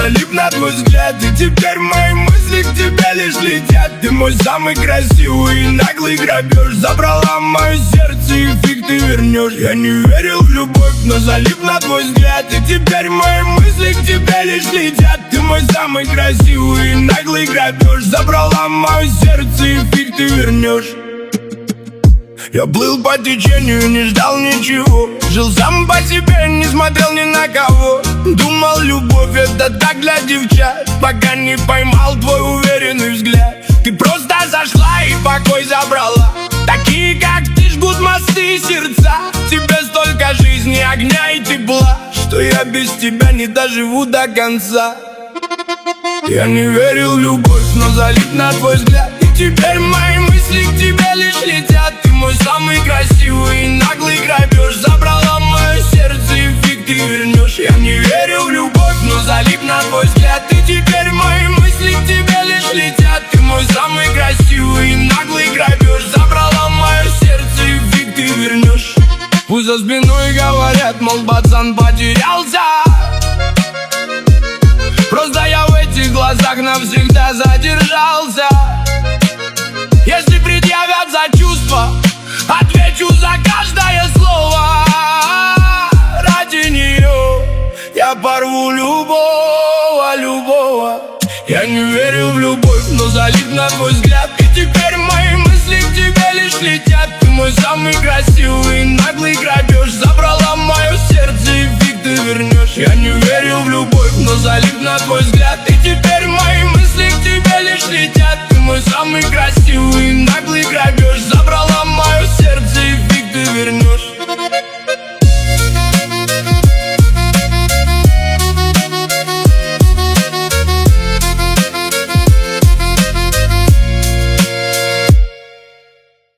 залип на твой взгляд. И теперь мои мысли к тебе лишь летят. Ты мой самый красивый и наглый грабеж. Забрала мое сердце и фиг ты вернешь. Я не верил в любовь, но залип на твой взгляд. И теперь мои мысли к тебе лишь летят. Ты мой самый красивый и наглый грабеж. Забрала мое сердце и фиг ты вернешь. Я плыл по течению, не ждал ничего. Жил сам по себе, не смотрел ни на кого. Думал, любовь это так для девчат, пока не поймал твой уверенный взгляд. Ты просто зашла и покой забрала. Такие, как ты, жгут мосты и сердца. В тебе столько жизни, огня и тепла, что я без тебя не доживу до конца. Я не верил в любовь, но залип на твой взгляд. И теперь мои мысли к тебе лишь летят. Ты мой самый красивый и наглый грабеж. Забрала мое сердце и фиг ты вернешь. Я не верил в любовь, но залип на твой взгляд. И теперь мои мысли к тебе лишь летят. Ты мой самый красивый и наглый грабеж. Забрала мое сердце и фиг ты вернешь. Пусть за спиной говорят, мол, пацан потерялся. Просто я в этих глазах навсегда задержался. Если предъявят за чувства, отвечу за каждое слово. Ради нее я порву любого. Я не верил в любовь, но залип на твой взгляд. И теперь мои мысли к тебе лишь летят. Ты мой самый красивый и наглый грабеж. Забрала мое сердце и фиг ты вернешь. Я не верил в любовь, но залип на твой взгляд.